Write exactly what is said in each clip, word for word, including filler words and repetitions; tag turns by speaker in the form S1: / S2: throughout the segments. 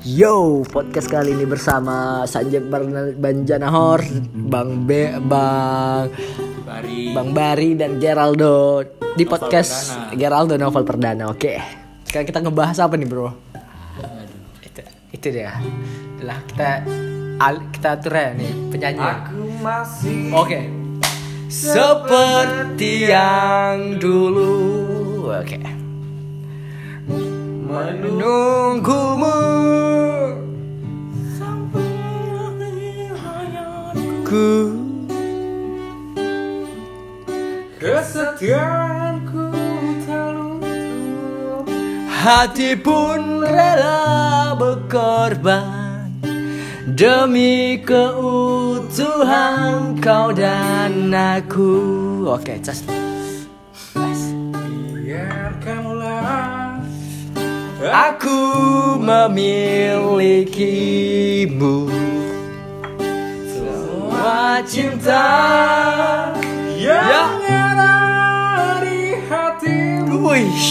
S1: Yo, podcast kali ini bersama Sanjep Banjanahor, Bang B, Bang
S2: Bari,
S1: Bang Bari dan Geraldo di
S2: Novel
S1: podcast
S2: Perdana.
S1: Geraldo Novel Perdana. Oke, sekarang kita ngebahas apa nih, bro? Itu, itu dia. Adalah kita al- kita atur ya nih penyanyi.
S2: aku masih
S1: Oke. Seperti yang dulu. Oke. Menunggumu ku
S2: kesetiaanku tak luntur.
S1: hati pun rela berkorban demi keutuhan kau dan aku. Oke, just
S2: Biarkanlah
S1: aku memilikimu. Semua cinta
S2: yang ada di hatimu.
S1: Wih,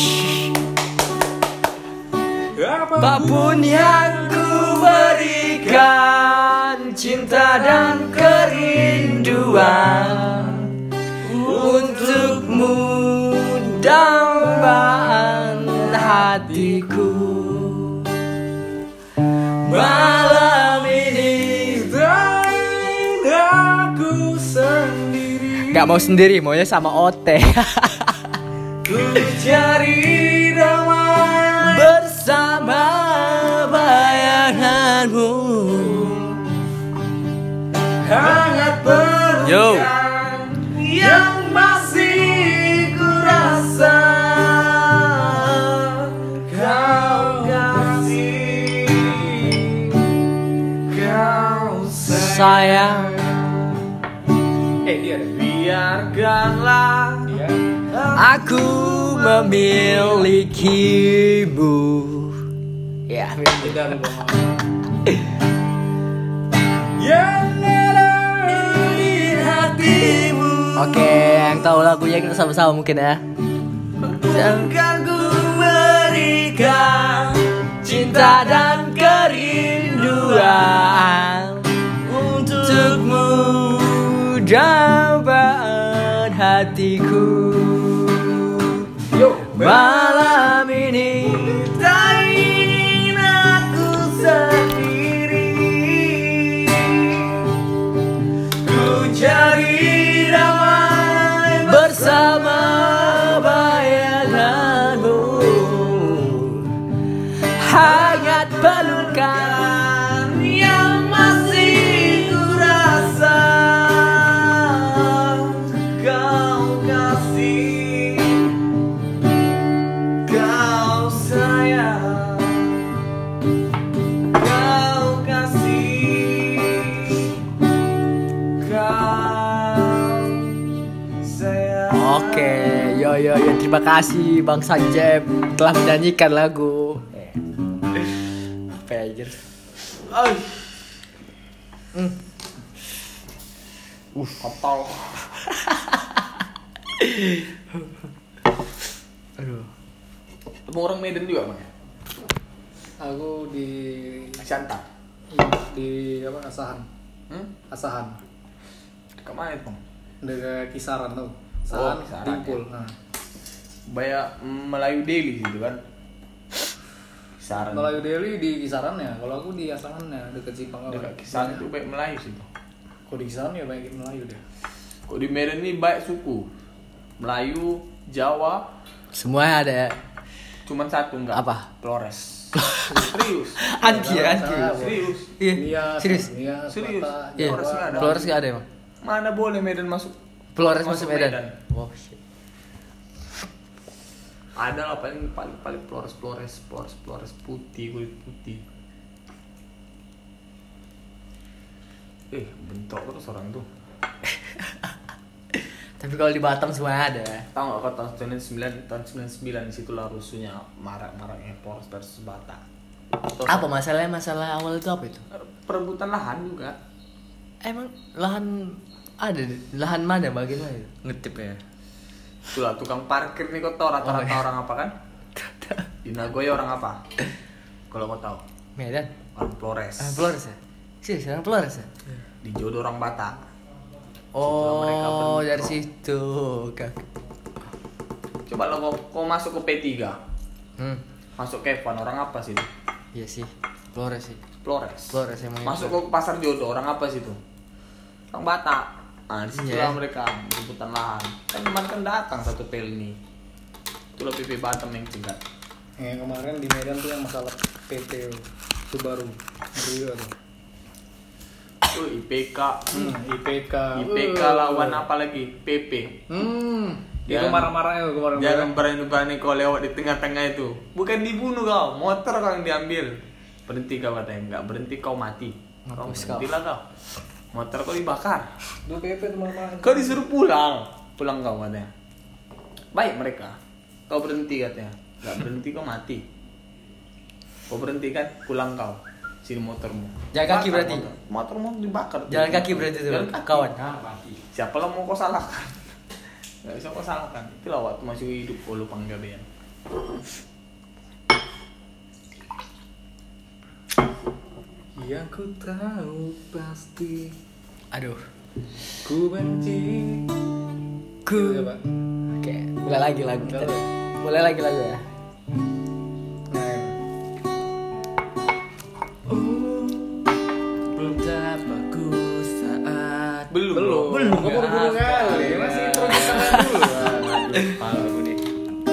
S1: apapun yang ku berikan, cinta dan kerinduan untukmu, dambaan hatiku. Malam ini
S2: Tak ingin aku sendiri.
S1: gak mau sendiri, maunya sama Ote.
S2: Ku cari damai
S1: Bersama bayanganmu.
S2: hangat
S1: Yo.
S2: pelukan yang masih ku rasa. Kau kasih, kau
S1: Sayang,
S2: Eh dia ada. Biarkanlah
S1: aku memilikimu. Ya,
S2: Tidak yang ada di hatimu.
S1: oke, yang tahu lagunya kita sama-sama mungkin ya.
S2: Kan ku berikan
S1: Cinta dan kerinduan untukmu, dambaan hatiku.
S2: Yo.
S1: Malam ini
S2: Tak ingin aku sendiri. Ku cari damai
S1: bersama bayanganmu, hangat pelukan
S2: yang masih ku rasa. Kau kasih, kau sayang, kau kasih, kau sayang.
S1: Oke, yo yo yo, terima kasih Bang Sanjep telah menyanyikan lagu. Apa ya, anjir?
S2: Ay,
S1: Hmm.
S2: uh, kotor.
S1: Aduh.
S2: Abang orang Medan juga bang?
S3: Aku di
S2: Asianta.
S3: di apa Asahan,
S2: Hmm?
S3: Asahan,
S2: Kemana bang?
S3: dari Kisaran tuh, Asahan,
S2: Oh, Kisaran,
S3: Timpul.
S2: ya.
S3: Nah,
S2: Banyak Melayu Delhi gitu kan? Kisaran.
S3: Melayu Delhi di Kisaran ya. Kalau aku di Asahan ya, dekat Simpang Kawan.
S2: Dekat Kisaran itu banyak Melayu sih bang.
S3: Kalau di Kisaran ya banyak Melayu deh.
S2: Kok di Medan ini banyak suku Melayu, Jawa,
S1: Semuanya ada ya.
S2: cuman satu enggak.
S1: Apa?
S2: Flores. Serius.
S1: Anti ya, anti.
S3: Salah,
S2: Serius.
S1: Iya,
S3: Nias,
S1: serius.
S3: Nias,
S2: Serius.
S3: Batak,
S1: Iya,
S2: Flores nggak ada.
S1: Flores nggak ada emang.
S2: Mana boleh Medan masuk?
S1: Flores
S2: Masuk
S1: masuk Medan.
S2: Medan.
S1: Wow, shit.
S2: Ada lah paling paling paling Flores Flores Flores Flores putih, kulit putih. Eh, bentok terus orang tuh.
S1: Tapi kalau di Batam semuanya ada.
S2: Tahu nggak kok tahun sembilan puluh sembilan tahun sembilan puluh sembilan disitulah rusuhnya marak-maraknya Polres versus Batak. Atau
S1: Apa masalahnya? Masalah awal itu apa itu?
S2: perebutan lahan juga.
S1: Emang lahan ada di- lahan mana bagian mana itu? Ngetip ya.
S2: Itulah tukang parkir nih kau tahu rata-rata
S1: Oh, iya.
S2: orang apa kan? Di Nagoya orang apa? Kalau kau tahu.
S1: Medan.
S2: Orang Flores.
S1: Ah, Flores ya? Sih, sekarang Flores ya?
S2: Di jodoh orang Batak. mereka
S1: Oh,
S2: bentrok.
S1: dari situ. Oke.
S2: Coba lo kau, kau masuk ke P tiga.
S1: Hmm.
S2: Masuk ke Evan, orang apa sih itu?
S1: Iya sih. Flores sih.
S2: Flores.
S1: Flores emang.
S2: Masuk ke pasar jodoh, orang apa sih itu? Orang Batak. Nah, disitulah
S1: Iya.
S2: mereka rebutan lahan. Kan teman kan datang satu pel ini. Itulah P P Batam yang cegat.
S3: Yang kemarin di Medan tuh yang masalah P T Subaru. Rio tuh.
S2: Tuh I P K.
S3: Hmm, I P K.
S2: I P K lawan apa lagi? P P.
S3: Hmm. Itu
S2: Jangan-
S3: marah-marahnya tuh kemarin.
S2: Jangan berani-berani kau lewat di tengah-tengah itu. Bukan dibunuh kau, motor kau yang diambil. Berhenti kau katanya, enggak berhenti kau mati. Kau
S1: Mampus kau.
S2: berhentilah kau. Motor kau dibakar.
S3: Itu P P tuh marah-marah.
S2: Kau disuruh pulang. Pulang kau katanya. Baik mereka. Kau berhenti katanya. Enggak berhenti kau mati. Kau berhenti kan, pulang kau. Sini motormu.
S1: Jalan kaki
S2: Bakar
S1: berarti?
S2: motor. Motormu dibakar.
S1: Jalan kaki berarti tuh,
S2: Jalan kaki.
S1: kawan.
S2: Siapa lah mau kau salahkan? Gak bisa kau salahkan. Itulah waktu masih hidup kau lu panggil dia.
S3: Yang ku tahu pasti
S1: Aduh.
S3: ku benci.
S1: Ku.
S3: Coba.
S1: Oke, mulai lagi lagu kita. Mulai lagi lagu ya.
S3: Nah,
S1: Betapa ku saat
S2: Belum.
S3: belum.
S1: Belum.
S3: Gua buru-buru kali. Masih intro kita dulu.
S1: Pala aku nih.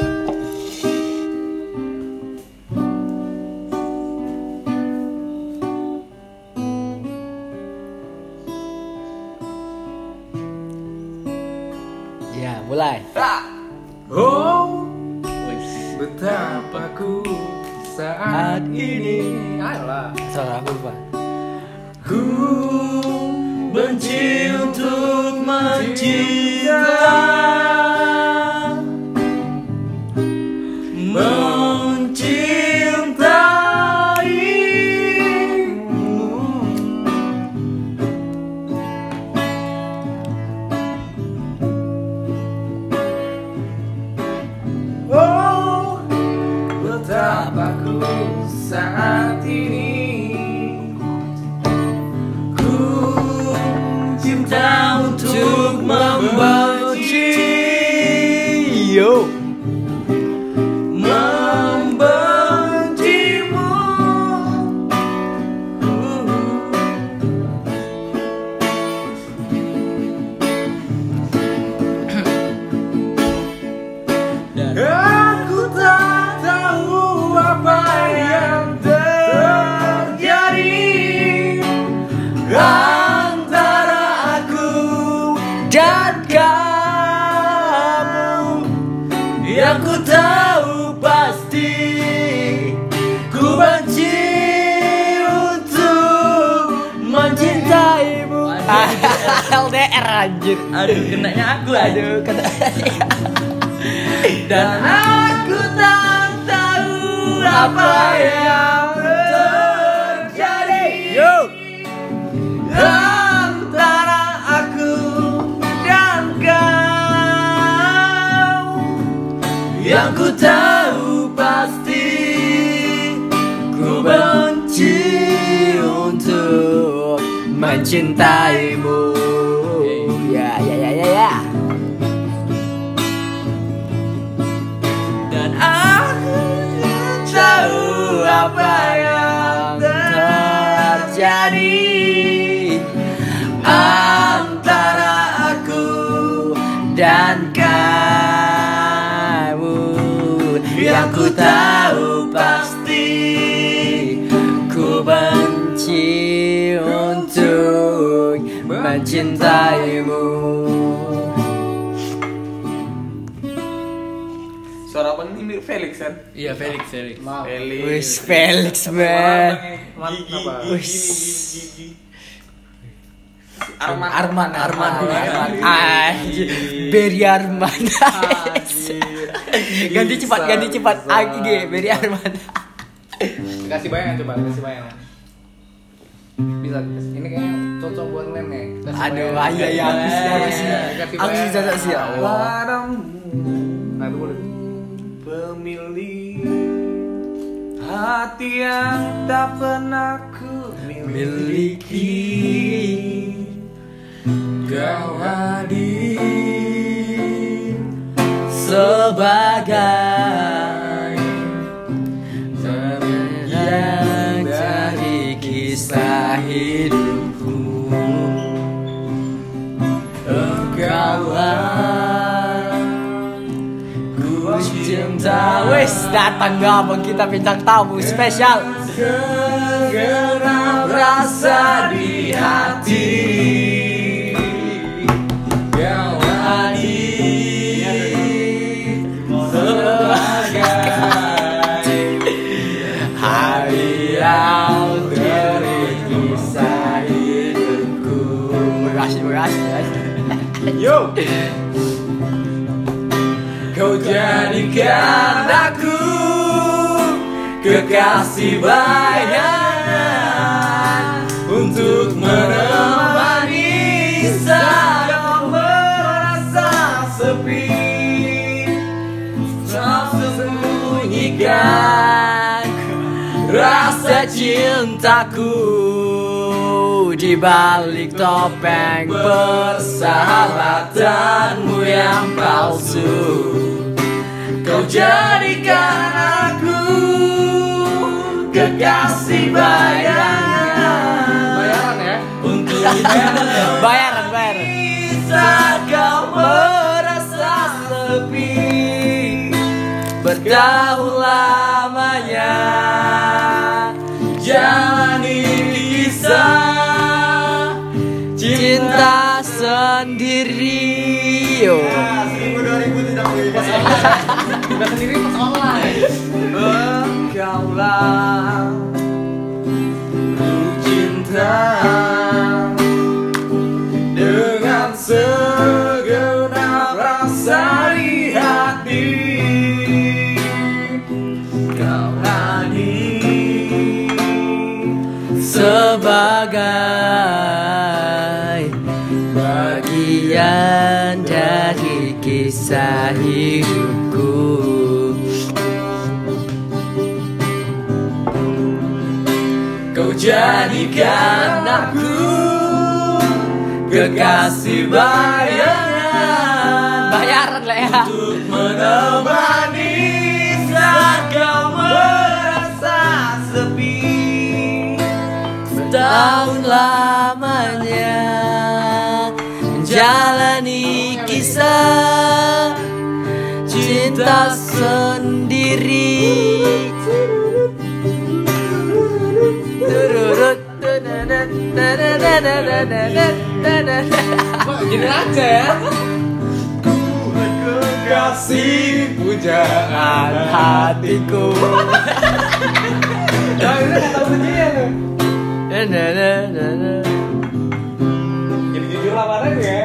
S1: Ya, mulai.
S2: Ah!
S3: Oh, betapa ku saat ini. Ayolah.
S1: Salah aku lupa.
S3: Ku
S1: Benci untuk mencinta, mencintaimu.
S3: Oh, betapa ku saat ini. Ku
S1: Cinta untuk membenci, yo,
S3: membencimu. Aku tak tahu apa yang terjadi antara aku
S1: dan kamu.
S3: yang ku tahu pasti ku benci untuk mencintaimu.
S1: L D R anjir.
S3: Aduh, kenanya aku
S1: Aduh, kata.
S3: dan aku tak tahu apa yang terjadi
S1: Yo.
S3: antara aku dan kau. Yang ku tahu pasti ku benci
S1: Untuk mencintaimu. Ya, ya, ya, ya, ya.
S3: dan aku tahu apa yang terjadi antara aku
S1: Dan kamu,
S3: yang ku tahu pasti
S1: ku benci untuk mencintaimu.
S2: Suara abang ini Felix kan?
S4: Iya Felix, Felix.
S3: Maaf.
S2: Felix.
S1: Wis Felix man.
S2: Gigi,
S3: Apa?
S2: gigi,
S1: Wis.
S2: gigi, gigi. Arman.
S1: Arman, Arman,
S3: Arman.
S1: Arman. Anjir, Berry Arman. Ganti cepat, ganti cepat. A G Berry Arman.
S3: Kasih bayangan coba, kasih bayangan. Bisa, ini kayaknya cocok buat lem nih. Kasih
S1: Aduh,
S3: bayangan.
S1: iya ya, habis ya, habis ya.
S3: Kasih
S1: Aku
S3: bayangan.
S1: bisa sih ya Allah.
S2: Padamu
S3: Nah, itu boleh.
S2: pemilih hati yang tak pernah ku miliki.
S1: Kau hadir sebagai yang dari kisah hidupku. Engkaulah ku cinta. Wes datang gabung kita bintang tamu spesial. Segenap rasa di hati. Kau hadir sebagai hari yang dari kisah hidupku. Makasih, makasih. Yo. Kau jadikan aku kekasih bayangan untuk menemani saat kau merasa sepi. Tak sembunyikan rasa cintaku di balik topeng persahabatanmu yang palsu. Kau jadikan aku kekasih bayangan.
S3: Bayaran ya?
S1: Untuk bayaran, bayaran. Saat kau merasa sepi, bertahun lamanya jalani kisah cinta sendiri. Yo.
S2: Seribu dua ribu tidak boleh.
S3: Udah sendiri pas online.
S2: Engkaulah ku cinta dengan segenap rasa di hati. Kau hadir
S1: sebagai bagian dari kisah hidupku. Kau jadikan aku kekasih bayangan. Bayaran lah ya. Untuk menemani saat kau merasa sepi. Setahun lamanya menjalani kisah cinta sendiri.
S3: Gini aja ya.
S2: ku kekasih
S1: Pujaan hatiku.
S3: Nah, ini nggak tahu ujian tuh. Jadi jujur lamaran ya.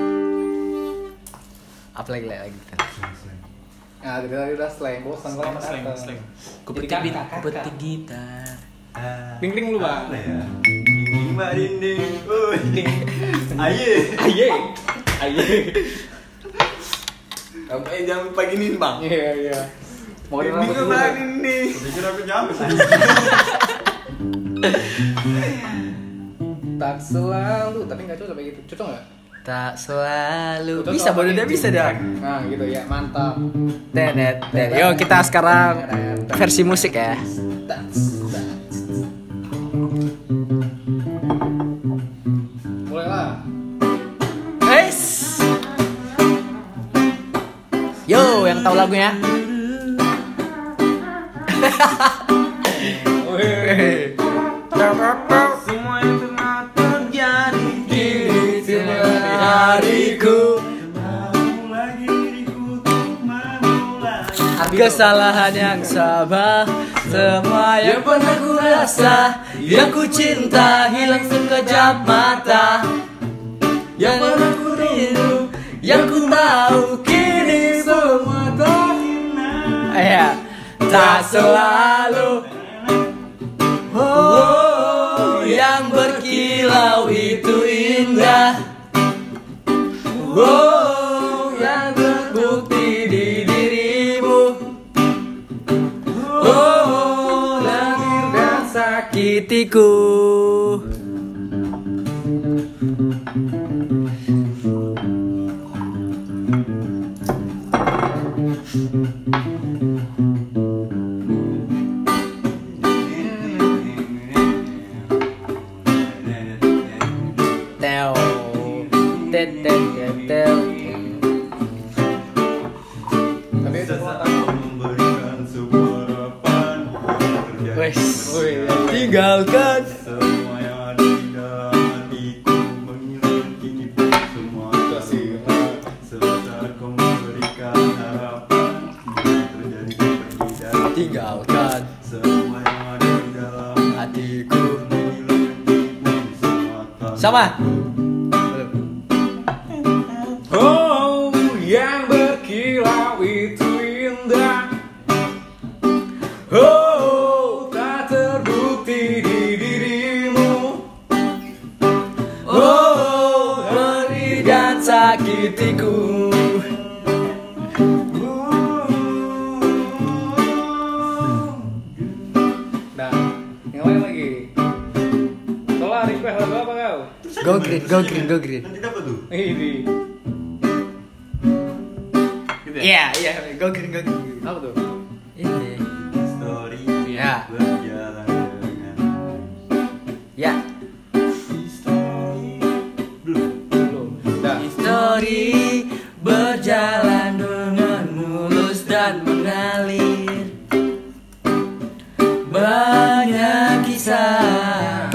S1: Apa lagi lagi?
S3: Nah, dari tadi udah slang, bosan lama
S2: slang,
S3: datang.
S2: slang.
S1: Kupetik kupetik gitar.
S3: Ding ding lu bang.
S2: Mbak dinding, oh dinding, aye,
S3: Aye, aye.
S2: kamu eh jangan lupa giniin bang.
S3: Iya iya. Mau di rambut
S2: Dinding
S3: dulu.
S2: mbak dinding. Pikir aku nyampe.
S3: Tak selalu, tapi nggak cocok kayak gitu. Cocok nggak?
S1: Tak selalu.
S3: Cocok
S1: Bisa
S3: apa
S1: bodoh
S3: nih?
S1: dah bisa dah.
S3: Nah gitu ya, mantap.
S1: Tenet, tenet. Yuk kita sekarang versi musik ya.
S3: Mulailah.
S1: Guys. Yo, yang tahu lagunya?
S2: Semua yang pernah terjadi
S1: Di hariku. Kesalahan yang sama, semua yang pernah ku rasa, yang ku cinta hilang sekejap mata. Yang pernah ku rindu, yang ku tahu kini semua tak hina. Ya, tak selalu. Oh, yang berkilau itu indah. Oh, yang terbukti di dirimu. Oh, sakitiku. Teo, tet tet tet teo.
S3: Tapi itu
S4: memberikan sebuah harapan terjadi
S1: Wes,
S4: kepercayaan.
S1: tinggalkan.
S4: Semua yang ada di dalam hatiku menghilang kini pun semua
S3: Kasih.
S4: terluka. Saat kau memberikan harapan bila terjadi perbedaan.
S1: Tinggalkan
S4: Semua yang ada di dalam
S1: hatiku.
S4: menghilang kini pun semua tak
S1: Sama.
S3: Oh, yang berkilau itu indah. Oh, tak terbukti di dirimu.
S1: Oh, beri dan sakitiku.
S3: Nah, ngapain lagi? Tolong request lagu apa kau?
S1: Go green, go green, go green.
S4: Nanti dapat tuh.
S3: Ini.
S2: Gitu ya?
S1: Iya, iya, go green, go green.
S3: Apa tuh?
S1: Ini.
S4: Story
S1: Ya.
S4: berjalan dengan
S1: Ya.
S4: story belum.
S3: Belum. Dah.
S1: Histori berjalan dengan mulus dan mengalir. Banyak kisah,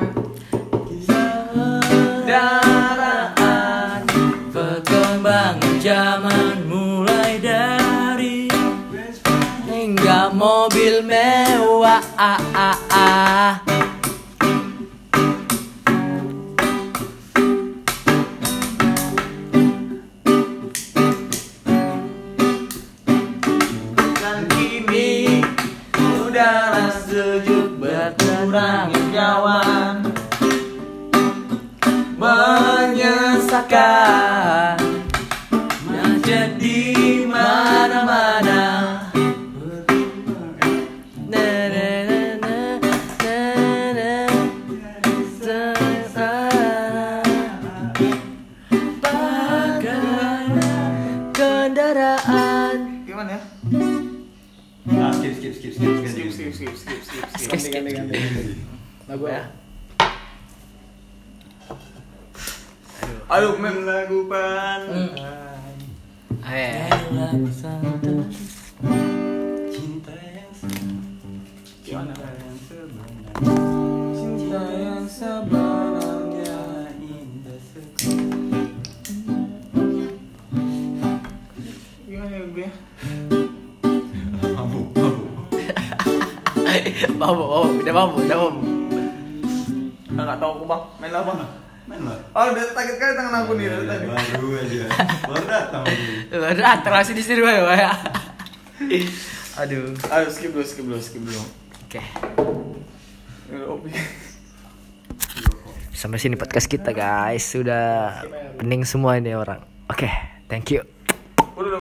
S1: kendaraan, perkembangan zaman mulai dari hingga mobil mewah. Ah, ah, ah. Dan kini udara sejuk berkurang hijauan, menyesakan macet di mana-mana. Na, na, na, na, na, na. Pakai kendaraan.
S2: Gimana ya?
S4: Ah, skip skip skip skip
S2: Skip, skip, skip, skip, skip, skip.
S1: Skip, skip,
S3: Ganti, ganti, ganti. Lagu
S1: Ya.
S3: apa?
S2: Aduh, mem.
S4: lagu pan
S1: Eh.
S4: cinta yang
S2: Gimana?
S4: yang sebenarnya
S2: Cinta yang sebenarnya.
S4: indah sekali.
S2: Gimana ya gue?
S4: Mabuk, mabuk.
S1: Mabuk, mabuk, udah mabuk, udah mabuk.
S2: Enggak tahu aku, Bang. Main lah, Bang.
S4: Main lah.
S2: Oh, udah sakit kali tangan aku nih dari tadi.
S4: Baru aja. Baru datang ini.
S1: Udah, terasi di sini ya, ya. Aduh.
S2: Aduh, skip dulu, skip dulu, skip dulu.
S1: Oke.
S2: Udah, oke.
S1: Sampai sini podcast kita, guys. Sudah pening semua ini orang. Oke, thank you.